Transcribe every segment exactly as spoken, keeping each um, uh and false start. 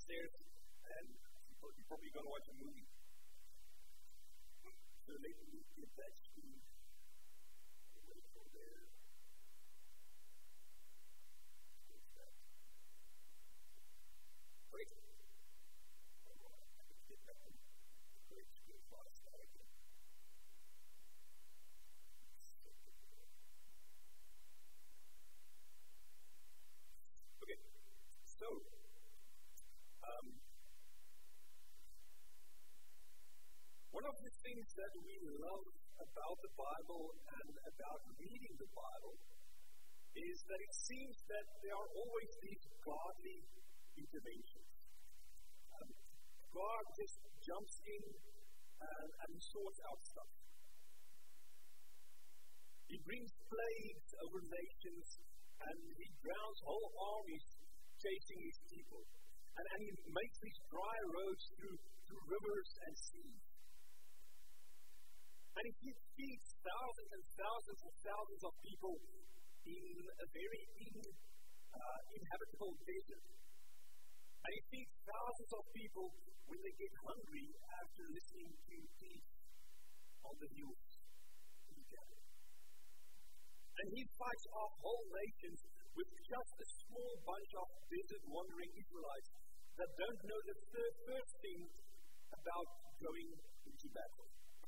downstairs, and you're probably going to watch a movie. So let me get that screen. Wait for there. Great. Get that one. Great screen fast. Okay. So, um, one of the things that we love about the Bible and about reading the Bible is that it seems that there are always these godly interventions. Um, God just jumps in and, and sorts out stuff. He brings plagues over nations and he drowns whole armies chasing his people. And, and he makes these dry roads through, through rivers and seas. And he feeds thousands and thousands and thousands of people in a very in, uh, inhabitable desert. And he feeds thousands of people when they get hungry after listening to peace on the hills in the desert. And he fights off whole nations with just a small bunch of desert-wandering Israelites that don't know the third, first thing about going into battle.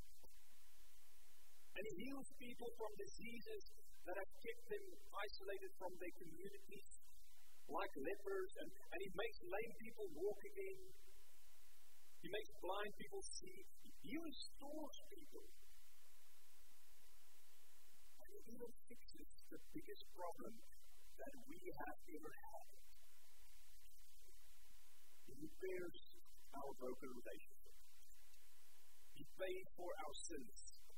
And he heals people from diseases that have kept them isolated from their communities, like lepers, and, and he makes lame people walk again. He makes blind people see. He restores people. And he even fixes the biggest problem that we have ever had. He repairs our broken relationship. He pays for our sins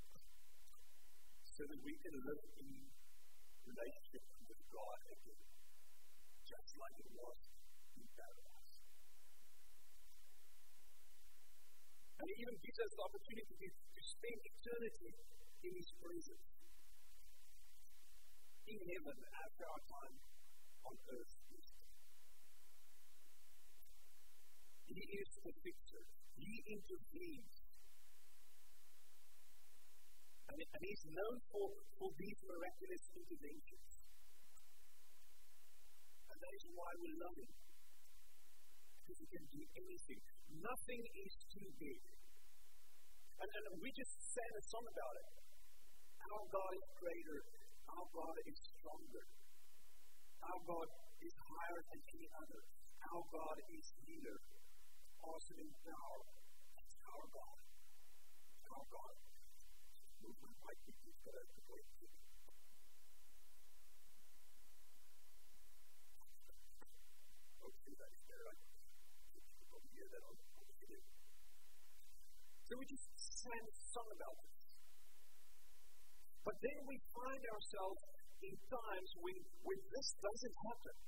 so that we can live in relationship with God again, just like it was in paradise. And he even gives us the opportunity to, to spend eternity in his presence, in heaven after our time on earth. He is the fixer. He intervenes. And, and he's known for, for these miraculous interventions. And that is why we love him. Because he can do anything. Nothing is too big. And, and we just sang a song about it. Our God is greater. Our God is stronger. Our God is higher than any other. Our God is healer. Awesome in power. That's our God. Our God. Movement might be just that as the great thing. Okay, that is there. I think you can probably hear that on the video. So we just sang a song about this. But then we find ourselves in times when, when this doesn't happen.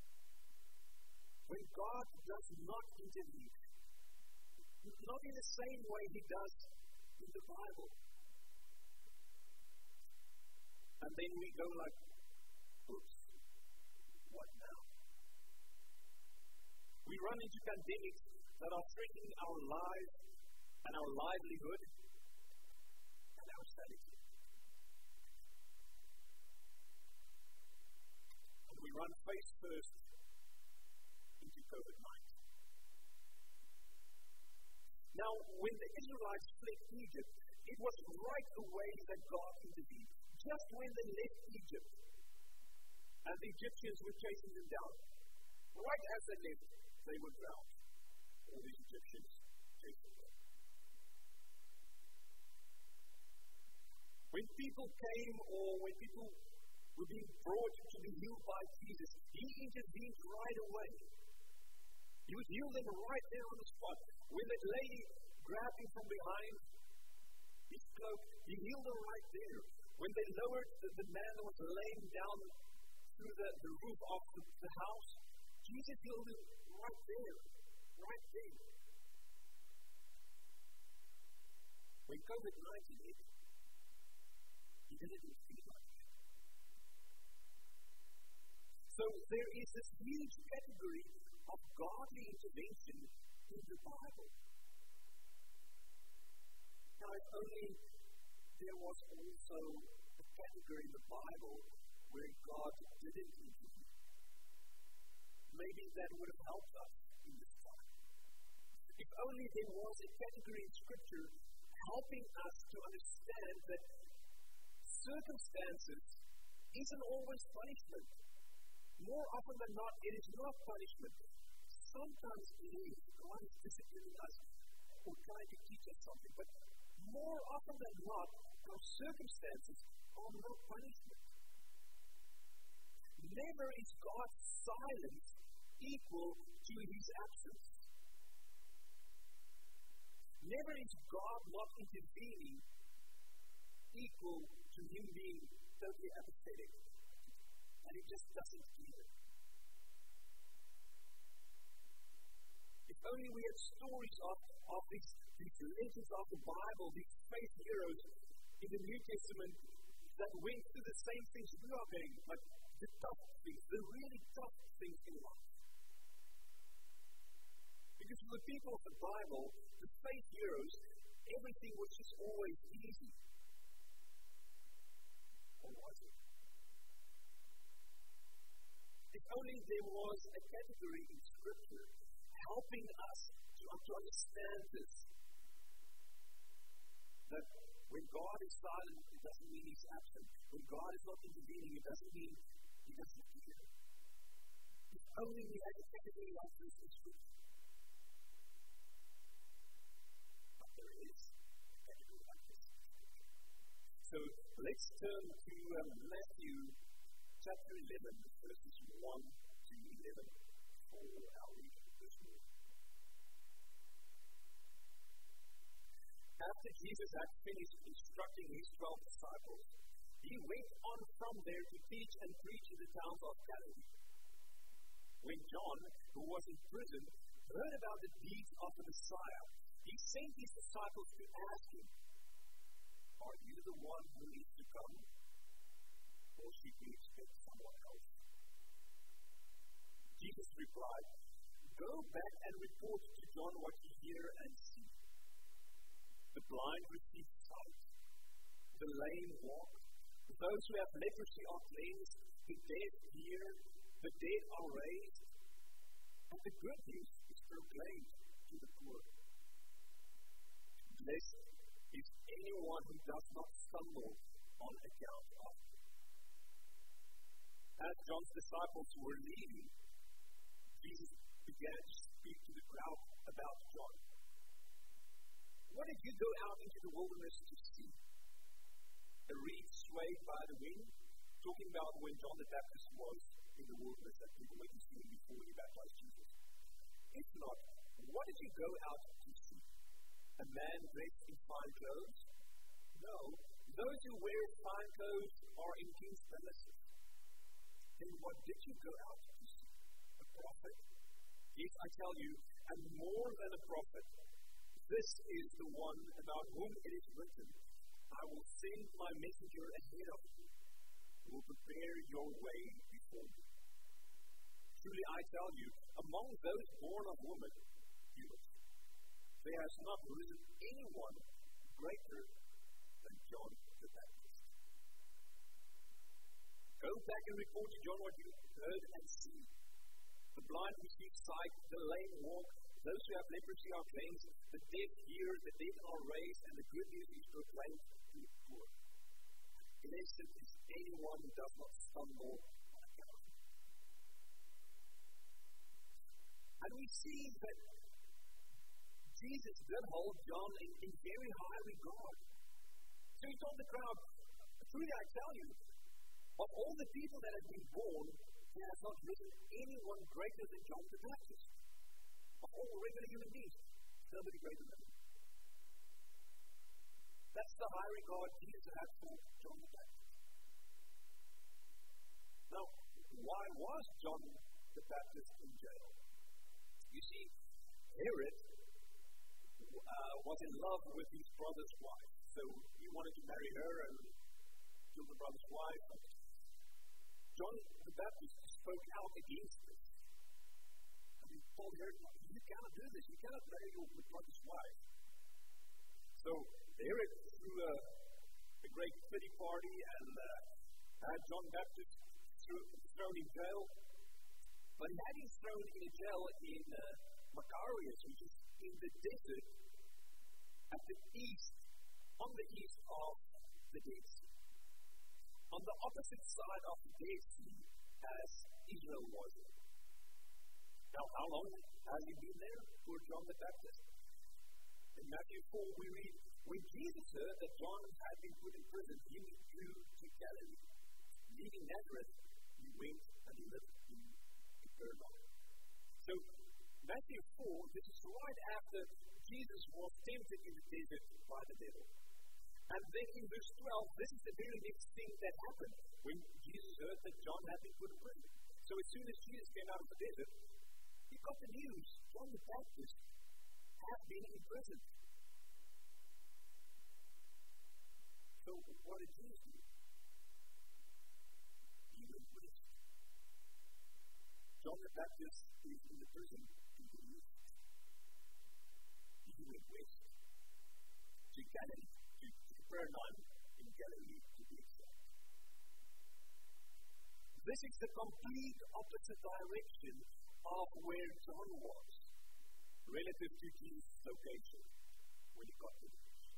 When God does not intervene. Not in the same way he does in the Bible. And then we go like, oops, what now? We run into pandemics that are threatening our lives and our livelihood and our sanity. And we run face first into COVID nineteen. Now, when the Israelites fled Egypt, it was right away that God intervened. Just when they left Egypt, and the Egyptians were chasing them down, right as they left, they were drowned. All these Egyptians chasing them. When people came, or when people were being brought to be healed by Jesus, he intervened right away. He would heal them right there on the spot. When that lady grabbed him from behind his cloak, he healed her right there. When they lowered the, the man that was laying down through the, the roof of the, the house, Jesus healed him right there, right there. When COVID nineteen hit, he didn't even feel like it. So there is this huge category of godly intervention in the Bible. Now, if only there was also a category in the Bible where God didn't intervene. Maybe that would have helped us in this time. If only there was a category in Scripture helping us to understand that circumstances isn't always punishment. More often than not, it is not punishment. Sometimes it is. God is disciplining us or trying to teach us something. But more often than not, our circumstances are not punishment. Never is God's silence equal to His absence. Never is God not intervening equal to Him being totally apathetic. And He just doesn't care. If only we had stories of, of these, these legends of the Bible, these faith heroes in the New Testament that went through the same things we are going, like the tough things, the really tough things in life. Because for the people of the Bible, the faith heroes, everything was just always easy. Or was it? If only there was a category in Scripture helping us to, to understand this. That when God is silent, it doesn't mean He's absent. When God is not intervening, it doesn't mean He doesn't care. If only we had a category like this in Scripture. But there is a category like this. So let's turn to um, Matthew chapter eleven, verses one to eleven for our reading this morning. After Jesus had finished instructing His twelve disciples, He went on from there to teach and preach in the towns of Galilee. When John, who was in prison, heard about the deeds of the Messiah, he sent his disciples to ask Him, "Are you the one who needs to come? Or should we expect someone else?" Jesus replied, "Go back and report to John what you hear and see. The blind receive sight, the lame walk, those who have leprosy are cleansed, the deaf hear, the dead are raised, and the good news is proclaimed to the poor. Blessed is anyone who does not stumble on account of me." As John's disciples were leaving, Jesus began to speak to the crowd about John. "What did you go out into the wilderness to see? A reed swayed by the wind?" Talking about when John the Baptist was in the wilderness that people went to see him before he baptized Jesus. "If not, what did you go out to see? A man dressed in fine clothes? No, those who wear fine clothes are in king's palaces. Then what did you go out to see? A prophet? Yes, I tell you, and more than a prophet. This is the one about whom it is written, I will send my messenger ahead of you, who will prepare your way before you. Truly I tell you, among those born of woman, there has not risen anyone greater than John the Baptist. Go back and report to John what you heard and see. The blind receive sight, the lame walk, those who have leprosy are cleansed, the deaf hear, the dead are raised, and the good news is proclaimed to the poor. Blessed is anyone who does not stumble on account of me." And we see that Jesus did hold John in, in very high regard. So he told the crowd, "Truly I tell you, of all the people that have been born, there has not risen anyone greater than John the Baptist. Of all regular human beings, nobody greater than him." That's the high regard Jesus had for John the Baptist. Now, why was John the Baptist in jail? You see, Herod uh, was in love with his brother's wife. So he wanted to marry her and kill the brother's wife. And John the Baptist spoke out against this. And he he told Herod, you cannot do this. You cannot marry your brother's wife. So Herod threw a, a great pity party and uh, had John the Baptist threw, thrown in jail. But he had him thrown in a jail in uh, Macarius, which is in the desert at the east, on the east of the Dead Sea. On the opposite side of the Dead Sea as Israel was. Now, how long has he been there for John the Baptist? In Matthew four, we read, when Jesus heard that John had been put in prison, he withdrew to Galilee. Leaving Nazareth, he went and he lived in Capernaum. So, Matthew four, this is right after Jesus was tempted in the desert by the devil. And then in verse twelve, this is the very next thing that happened when Jesus heard that John had been put in prison. So as soon as Jesus came out of the desert, he got the news. John the Baptist had been in prison. So what did Jesus do? He went west. John the Baptist is in the prison in the east. He went west to Galilee, to Capernaum in Galilee to be exact. This is the complete opposite direction of where John was relative to Jesus' location when he got to the news.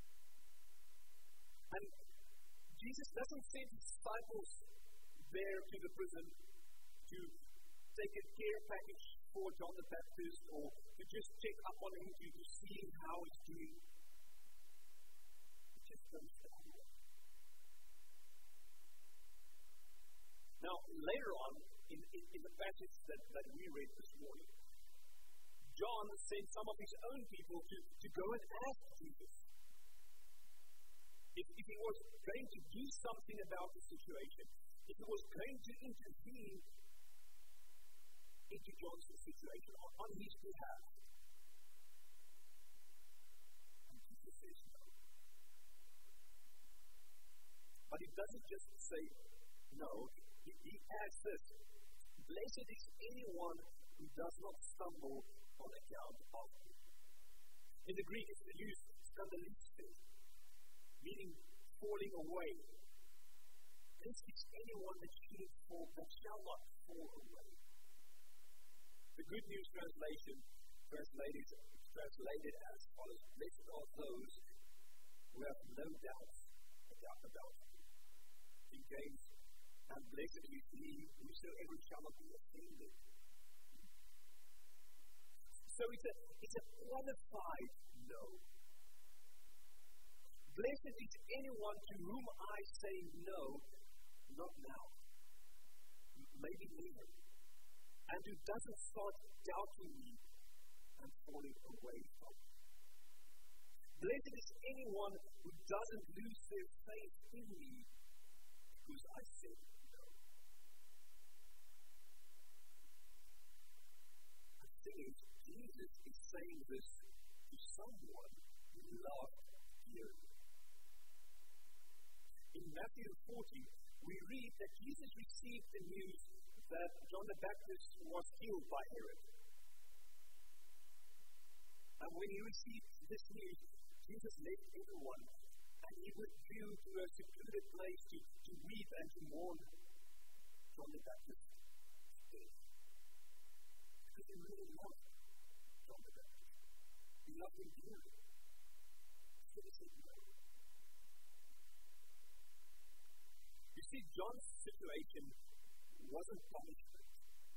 And Jesus doesn't send his disciples there to the prison to take a care package for John the Baptist or to just check up on him to, to see how he's doing. He just comes down. Now, later on, in, in, in the passage that, that we read this morning, John sent some of his own people to, to go and ask Jesus if, if he was going to do something about the situation, if he was going to intervene into John's situation on, on his behalf. And Jesus says no. But he doesn't just say no. He, he adds this, blessed is anyone who does not stumble on account of me. In the Greek, it's the use skandalistes, meaning falling away. Blessed is anyone that shouldn't fall, that shall not fall away. The Good News Translation translated, translated as follows, blessed are those who have no doubts about about me. King James, and blessed is he whosoever shall not be offended. So it's a, it's a qualified no. Blessed is anyone to whom I say no, not now, maybe later, and who doesn't start doubting me and falling away from me. Blessed is anyone who doesn't lose their faith in me because I said no. The thing is, Jesus is saying this to someone who loved dearly. In Matthew forty, we read that Jesus received the news that John the Baptist was killed by Herod. And when he received this news, Jesus left everyone and he withdrew to a secluded place to, to weep and to mourn John the Baptist. Because he really loved John the Baptist. He loved him dearly. So he said no. You see, John's situation wasn't punishment.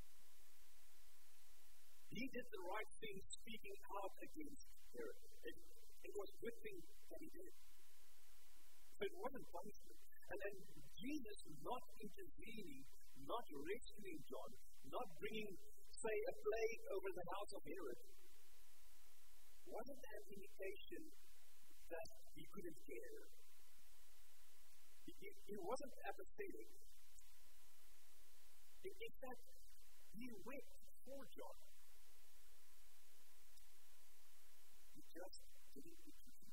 He did the right thing, speaking out against Herod. It, it was a good thing that he did. But it wasn't punishment. And then Jesus not intervening, not rescuing John, not bringing, say, a plague over the house of Herod, wasn't an indication that he couldn't care. He, he, he wasn't apathetic. In, in fact, he wept for John. He just didn't intervene.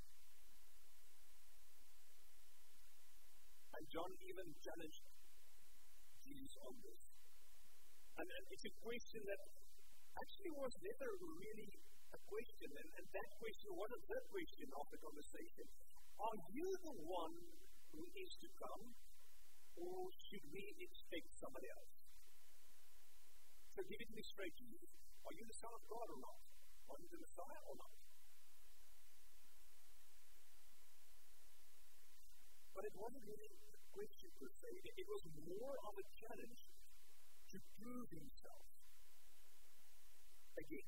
And John even challenged Jesus on this. And, and it's a question that actually was never really a question, and, and that question wasn't the question of the conversation. Are you the one who is to come, or should we expect somebody else? So give it to me straight, Jesus. Are you the Son of God or not? Are you the Messiah or not? But it wasn't really a question per se. It was more of a challenge to prove himself again.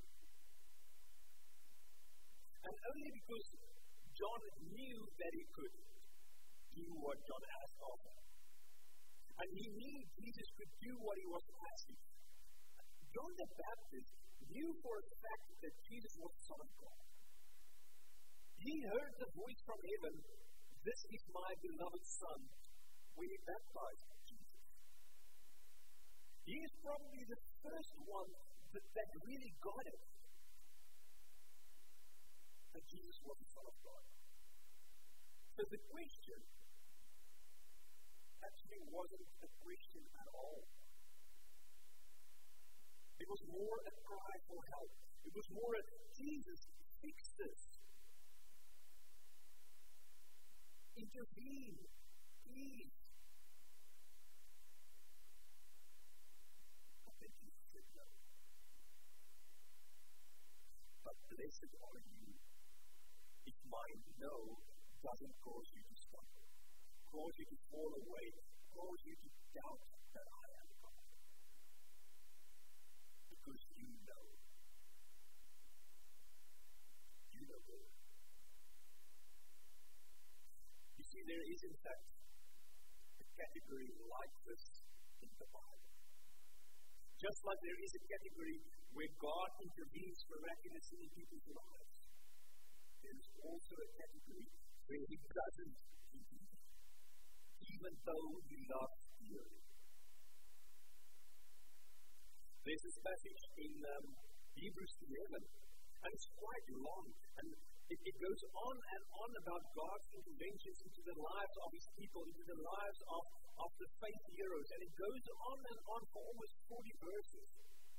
And only because John knew that he could do what John asked of him. And he knew Jesus could do what he was asking. John the Baptist knew for a fact that Jesus was the Son of God. He heard the voice from heaven, "This is my beloved Son," when he baptized Jesus. He is probably the first one that, that really got it. That Jesus was the Son of God. So the question actually wasn't a question at all. It was more a cry for help. It was more a, "Jesus, fix this. Intervene, please." I think Jesus said no. But blessed are you if my no doesn't cause you to stumble, cause you to fall away, cause you to doubt that I am God. Because you know. You know all. You see, there is in fact a category like this in the Bible. Just like there is a category where God intervenes miraculously in people's lives, there is also a category where He doesn't intervene, even though He loves dearly. There's this passage in um, Hebrews eleven, and it's quite long, and it, it goes on and on about God's interventions into the lives of His people, into the lives of, of the faith heroes, and it goes on and on for almost forty verses.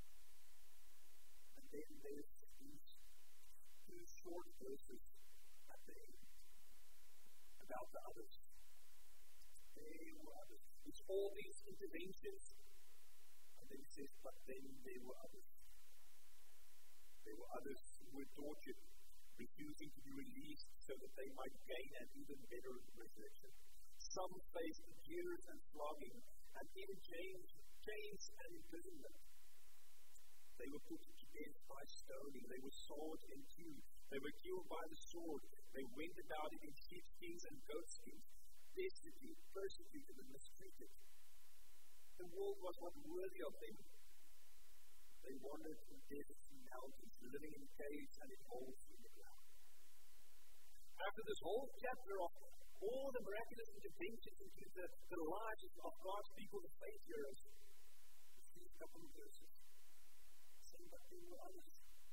And then there's these two short verses at the end about the others. They were others. It's all these interventions. And then it says, but then there were others. There were others who were tortured, refusing to be released so that they might gain an even better resurrection. Some faced jeers and flogging, and even chains, chains and imprisonment. They were put to death by stoning. They were sawed in two. They were killed by the sword. They went about it in sheepskins and goatskins, destitute, persecuted, and mistreated. The world was not worthy of them. They wandered in deserts and mountains, living in caves and in holes in the ground. After this whole chapter of all the miraculous interventions into the, the lives of God's people, the faith heroes, we see a couple of verses saying that there were others.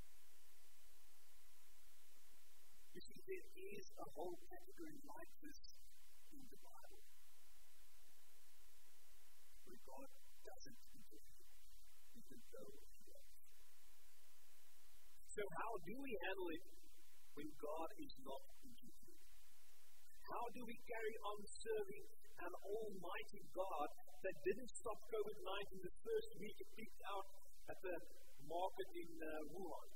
You see, there is a whole category like this in the Bible, where God doesn't intervene, even though He does. So how do we handle it when God is not intervening? How do we carry on serving an almighty God that didn't stop COVID nineteen the first week it peaked out at the market in uh, Wuhan?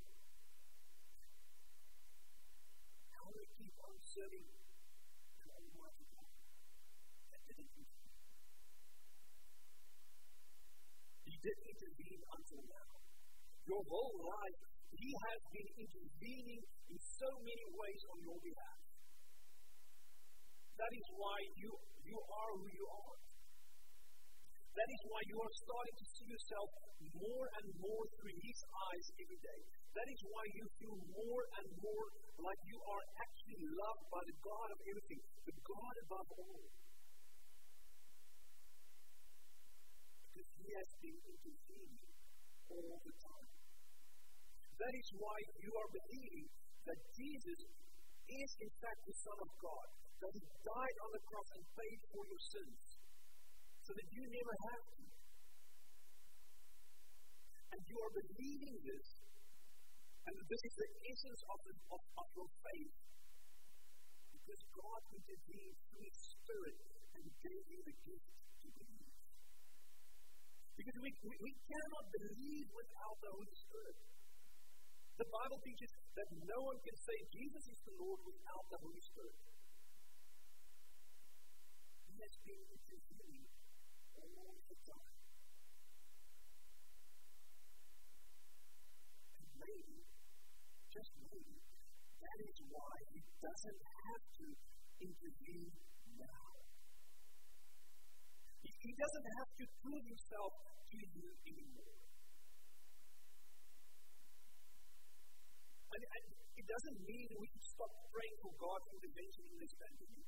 How do we keep on serving an almighty God that didn't intervene? He didn't intervene until now. Your whole life, He has been intervening in so many ways on your behalf. That is why you, you are who you are. That is why you are starting to see yourself more and more through His eyes every day. That is why you feel more and more like you are actually loved by the God of everything, the God above all. Because He has been intervening all the time. That is why you are believing that Jesus is in fact the Son of God, that He died on the cross and paid for your sins, so that you never have to. And you are believing this And this is the essence of, the, of, of your faith. Because God intervened through His Spirit and gave you the gift to believe. Because we, we, we cannot believe without the Holy Spirit. The Bible teaches that no one can say Jesus is the Lord without the Holy Spirit. He has been intervening all the time. And maybe, just maybe, that is why He doesn't have to intervene now. He, he doesn't have to prove Himself to you anymore. And, and it doesn't mean we should stop praying for God's intervention in this pandemic.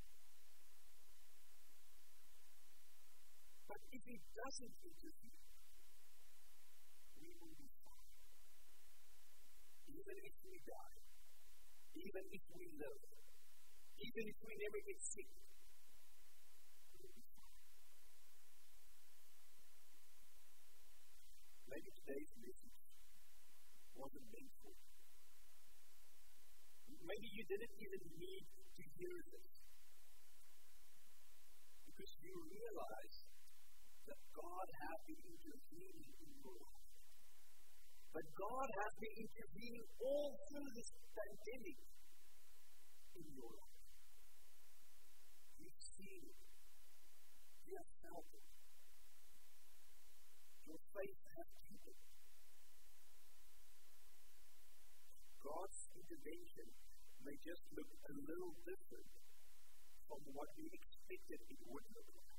But if He doesn't intervene, we will be fine. Even if we die, even if we live, even if we never get sick, we will be fine. Maybe today's message wasn't meant for you. Maybe you didn't even need to hear this. Because you realize that God has been intervening in your life. But God has been intervening all through this pandemic in your life. You've seen it. You have felt it. Your faith has deepened. God's intervention may just look a little different from what we expected it would look like.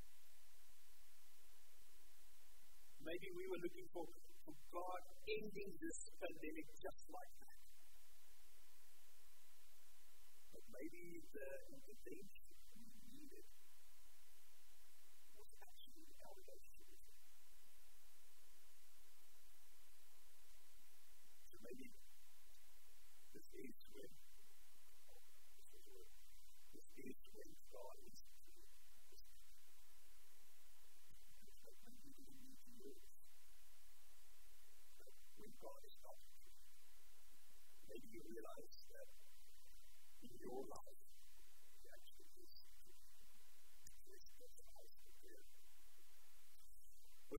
Maybe we were looking for, for God ending this pandemic just like that. But maybe the intervention we needed was actually our relationship. So maybe this is when this is when God is when God is not. Maybe you realize that in your life